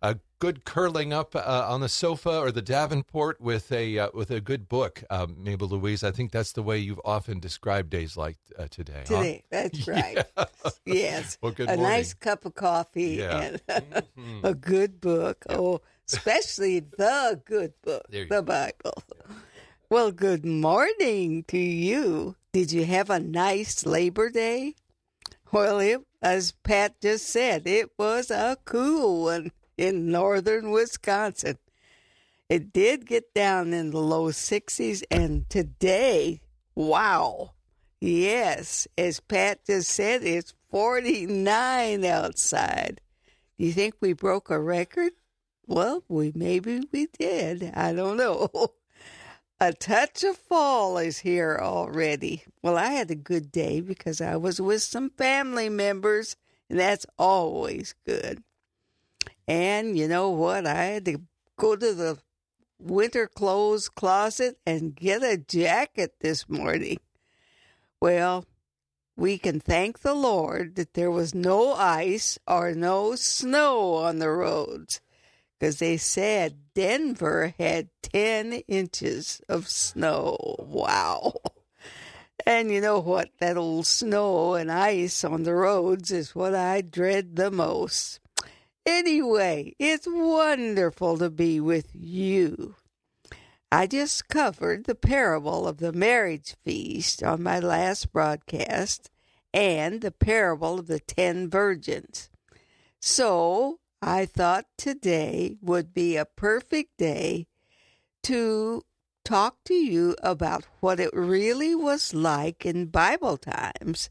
a good curling up on the sofa or the Davenport with a good book, Mabel Louise. I think that's the way you've often described days like today. Today, that's right. Yeah. Yes. Well, good a morning. nice cup of coffee Yeah. and a good book. Yeah. Oh, especially the good book, There you the Bible. Well, good morning to you. Did you have a nice Labor Day? Well, as Pat just said, it was a cool one in northern Wisconsin. It did get down in the low 60s, and today, wow. Yes, as Pat just said, it's 49 outside. Do you think we broke a record? Well, maybe we did. I don't know. A touch of fall is here already. Well, I had a good day because I was with some family members, and that's always good. And you know what? I had to go to the winter clothes closet and get a jacket this morning. Well, we can thank the Lord that there was no ice or no snow on the roads, because they said Denver had 10 inches of snow. Wow. And you know what? That old snow and ice on the roads is what I dread the most. Anyway, it's wonderful to be with you. I just covered the parable of the marriage feast on my last broadcast and the parable of the 10 virgins. So I thought today would be a perfect day to talk to you about what it really was like in Bible times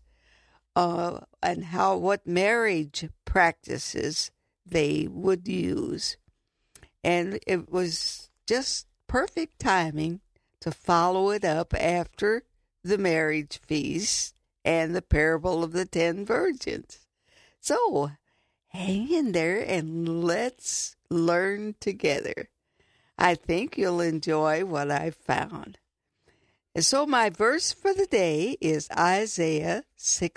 and what marriage practices they would use. And it was just perfect timing to follow it up after the marriage feast and the parable of the 10 virgins. So hang in there and let's learn together. I think you'll enjoy what I found. And so my verse for the day is Isaiah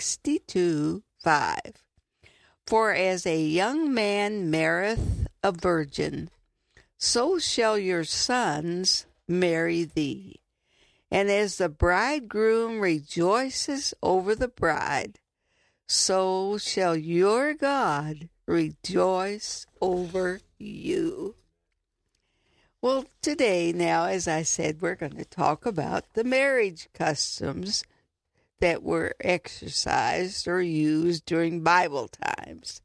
62:5. For as a young man marrieth a virgin, so shall your sons marry thee. And as the bridegroom rejoices over the bride, so shall your God rejoice over you. Well, today now, as I said, we're going to talk about the marriage customs that were exercised or used during Bible times.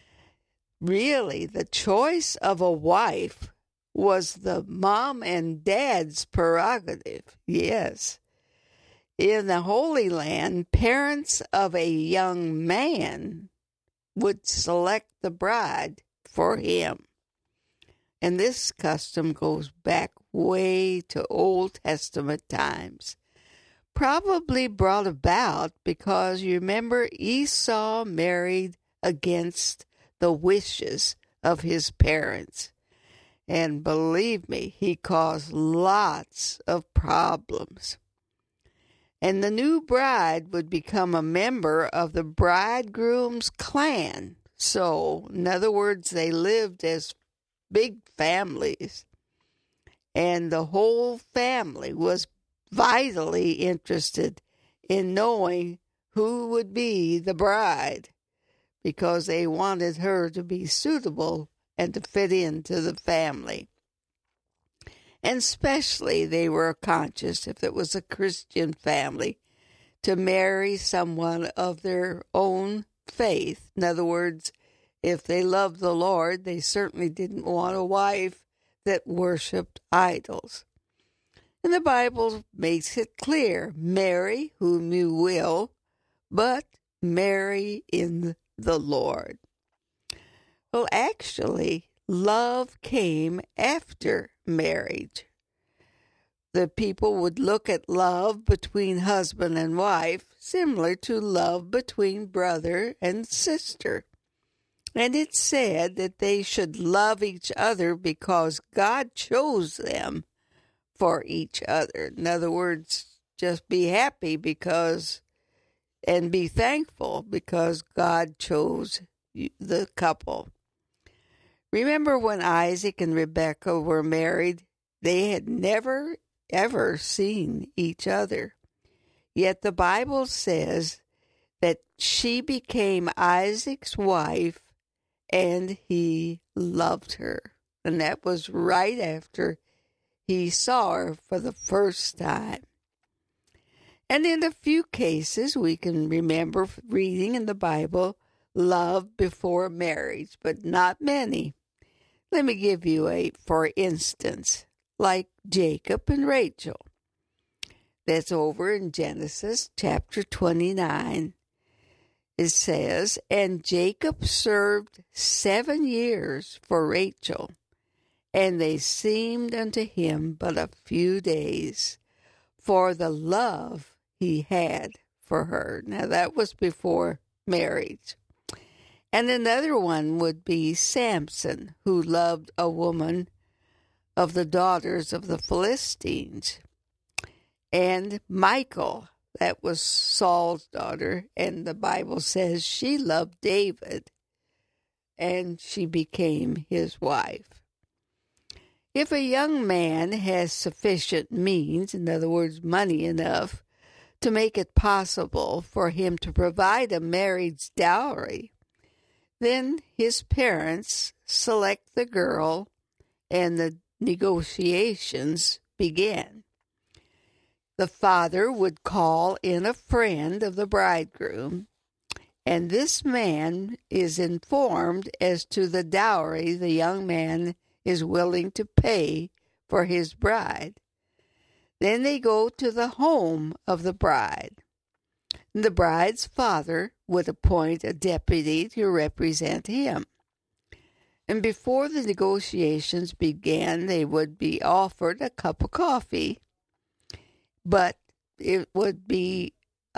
Really, the choice of a wife was the mom and dad's prerogative. Yes. In the Holy Land, parents of a young man would select the bride for him. And this custom goes back way to Old Testament times. Probably brought about because you remember Esau married against the wishes of his parents. And believe me, he caused lots of problems. And the new bride would become a member of the bridegroom's clan. So, in other words, they lived as big families. And the whole family was vitally interested in knowing who would be the bride, because they wanted her to be suitable and to fit into the family. And especially they were conscious, if it was a Christian family, to marry someone of their own faith. In other words, if they loved the Lord, they certainly didn't want a wife that worshipped idols. And the Bible makes it clear, marry whom you will, but marry in the Lord. Well, actually, love came after marriage. The people would look at love between husband and wife similar to love between brother and sister. And it said that they should love each other because God chose them for each other. In other words, just be happy and be thankful because God chose the couple. Remember when Isaac and Rebekah were married? They had never, ever seen each other. Yet the Bible says that she became Isaac's wife and he loved her. And that was right after he saw her for the first time. And in a few cases, we can remember reading in the Bible, love before marriage, but not many. Let me give you a for instance, like Jacob and Rachel. That's over in Genesis chapter 29. It says, "And Jacob served 7 years for Rachel, and they seemed unto him but a few days, for the love he had for her." Now that was before marriage. And another one would be Samson, who loved a woman of the daughters of the Philistines. And Michal, that was Saul's daughter, and the Bible says she loved David, and she became his wife. If a young man has sufficient means, in other words, money enough, to make it possible for him to provide a marriage dowry, then his parents select the girl and the negotiations begin. The father would call in a friend of the bridegroom, and this man is informed as to the dowry the young man is willing to pay for his bride. Then they go to the home of the bride. The bride's father would appoint a deputy to represent him. And before the negotiations began, they would be offered a cup of coffee, but it would be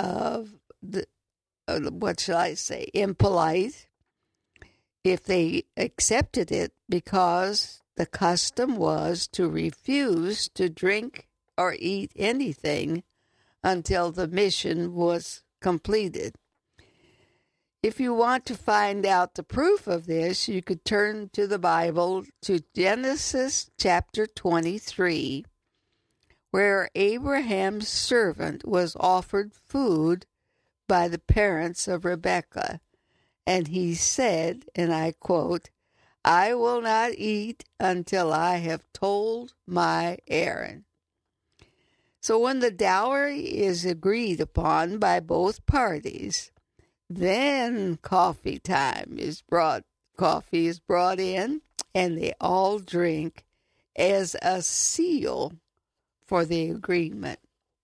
impolite if they accepted it, because the custom was to refuse to drink or eat anything until the mission was completed. If you want to find out the proof of this, you could turn to the Bible to Genesis chapter 23, where Abraham's servant was offered food by the parents of Rebekah, and he said, and I quote, "I will not eat until I have told my errand." So when the dowry is agreed upon by both parties, then coffee is brought in, and they all drink as a seal for the agreement.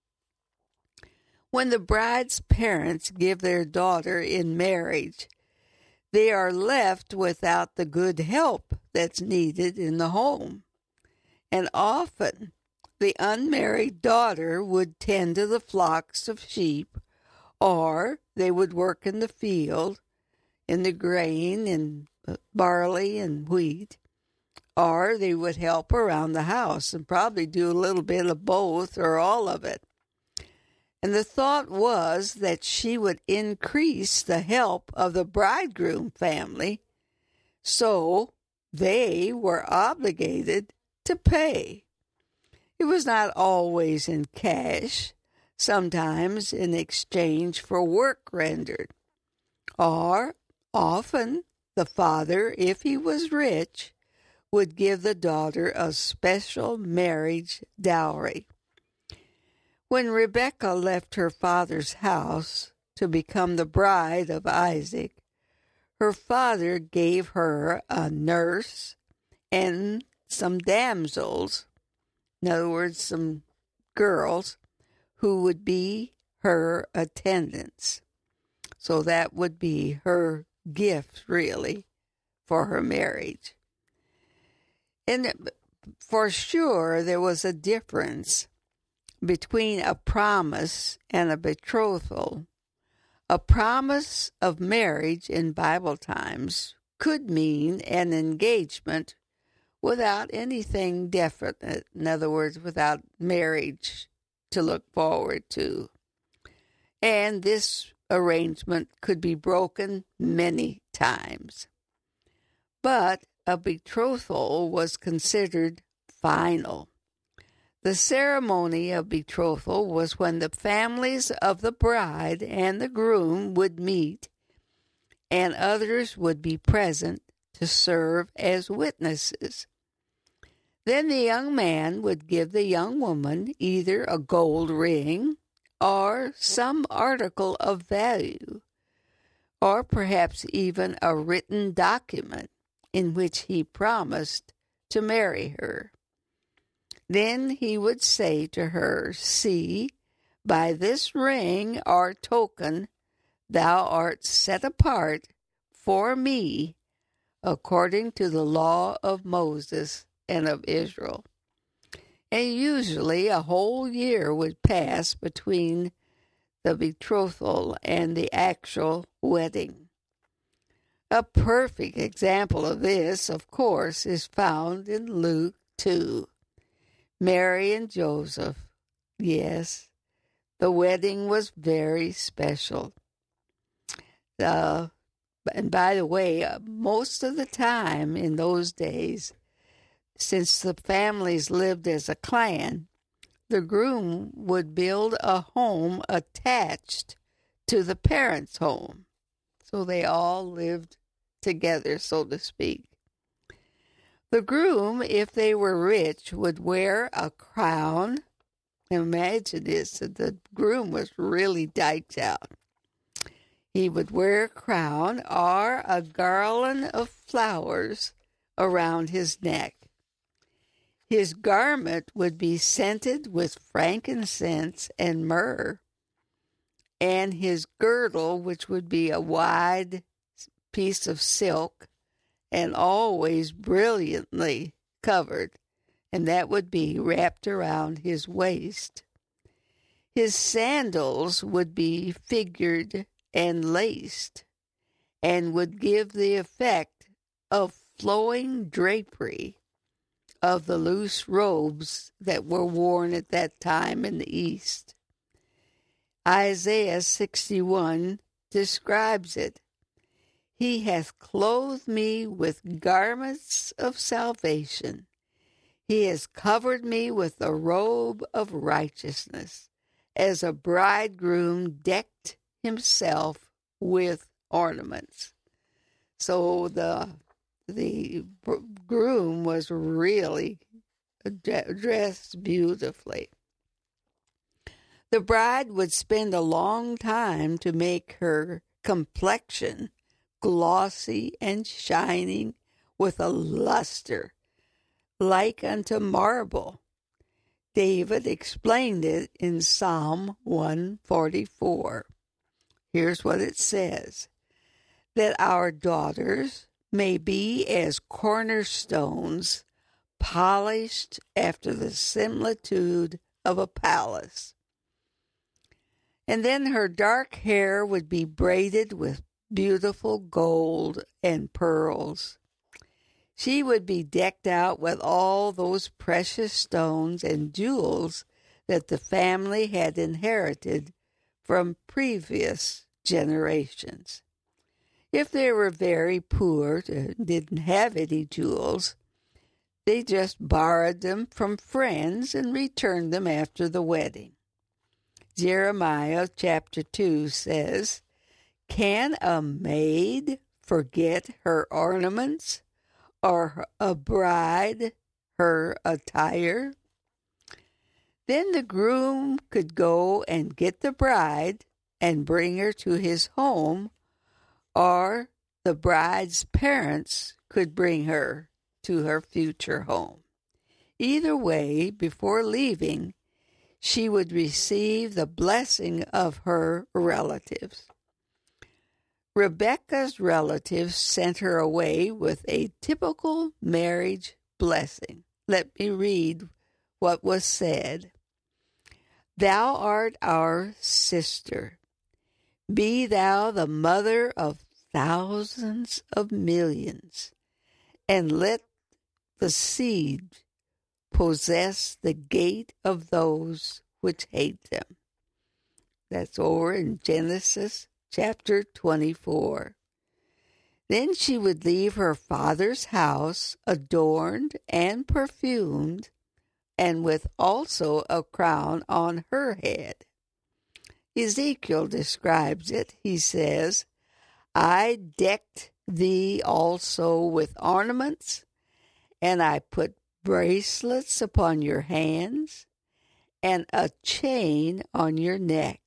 When the bride's parents give their daughter in marriage, they are left without the good help that's needed in the home. And often the unmarried daughter would tend to the flocks of sheep, or they would work in the field, in the grain and barley and wheat, or they would help around the house and probably do a little bit of both or all of it. And the thought was that she would increase the help of the bridegroom family, so they were obligated to pay. It was not always in cash, sometimes in exchange for work rendered. Or often the father, if he was rich, would give the daughter a special marriage dowry. When Rebekah left her father's house to become the bride of Isaac, her father gave her a nurse and some damsels, in other words, some girls, who would be her attendants. So that would be her gift, really, for her marriage. And for sure, there was a difference between a promise and a betrothal. A promise of marriage in Bible times could mean an engagement without anything definite, in other words, without marriage to look forward to. And this arrangement could be broken many times. But a betrothal was considered final. The ceremony of betrothal was when the families of the bride and the groom would meet, and others would be present to serve as witnesses. Then the young man would give the young woman either a gold ring or some article of value, or perhaps even a written document in which he promised to marry her. Then he would say to her, "See, by this ring or token thou art set apart for me according to the law of Moses and of Israel." And usually a whole year would pass between the betrothal and the actual wedding. A perfect example of this, of course, is found in Luke 2. Mary and Joseph. Yes, the wedding was very special. And by the way, most of the time in those days, since the families lived as a clan, the groom would build a home attached to the parents' home. So they all lived together, so to speak. The groom, if they were rich, would wear a crown. Imagine this, the groom was really diked out. He would wear a crown or a garland of flowers around his neck. His garment would be scented with frankincense and myrrh, and his girdle, which would be a wide piece of silk and always brilliantly covered, and that would be wrapped around his waist. His sandals would be figured and laced, and would give the effect of flowing drapery of the loose robes that were worn at that time in the East. Isaiah 61 describes it. "He hath clothed me with garments of salvation. He has covered me with the robe of righteousness, as a bridegroom decked himself with ornaments." So the groom was really dressed beautifully. The bride would spend a long time to make her complexion glossy and shining with a luster like unto marble. David explained it in Psalm 144. Here's what it says: "That our daughters may be as cornerstones, polished after the similitude of a palace." And then her dark hair would be braided with beautiful gold and pearls. She would be decked out with all those precious stones and jewels that the family had inherited from previous generations. If they were very poor and didn't have any jewels, they just borrowed them from friends and returned them after the wedding. Jeremiah chapter 2 says, "Can a maid forget her ornaments, or a bride her attire?" Then the groom could go and get the bride and bring her to his home, or the bride's parents could bring her to her future home. Either way, before leaving, she would receive the blessing of her relatives. Rebekah's relatives sent her away with a typical marriage blessing. Let me read what was said. "Thou art our sister. Be thou the mother of thousands of millions, and let the seed possess the gate of those which hate them." That's over in Genesis chapter 24. Then she would leave her father's house adorned and perfumed, and with also a crown on her head. Ezekiel describes it. He says, I decked thee also with ornaments, and I put bracelets upon your hands, and a chain on your neck.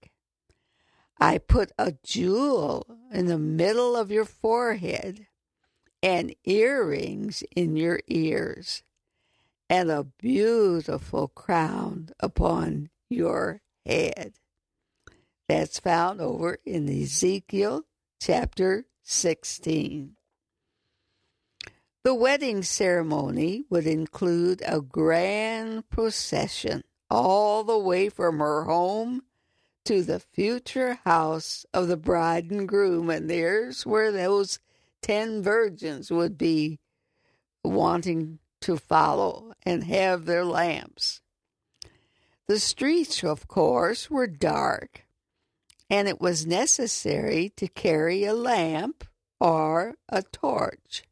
I put a jewel in the middle of your forehead, and earrings in your ears, and a beautiful crown upon your head. That's found over in Ezekiel chapter 16. The wedding ceremony would include a grand procession all the way from her home to the future house of the bride and groom, and there's where those 10 virgins would be wanting to follow and have their lamps. The streets, of course, were dark, and it was necessary to carry a lamp or a torch.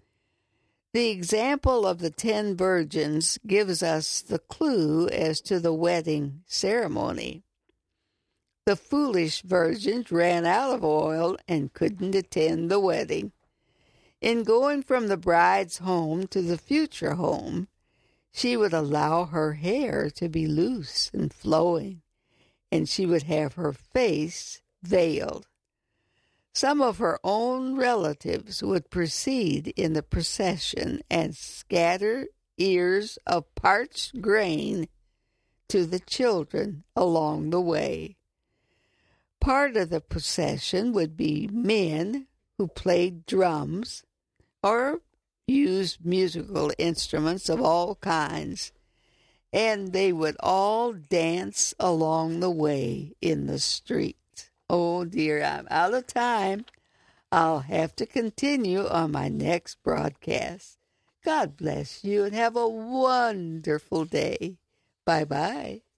The example of the 10 virgins gives us the clue as to the wedding ceremony. The foolish virgins ran out of oil and couldn't attend the wedding. In going from the bride's home to the future home, she would allow her hair to be loose and flowing, and she would have her face veiled. Some of her own relatives would proceed in the procession and scatter ears of parched grain to the children along the way. Part of the procession would be men who played drums or used musical instruments of all kinds, and they would all dance along the way in the street. Oh dear, I'm out of time. I'll have to continue on my next broadcast. God bless you and have a wonderful day. Bye-bye.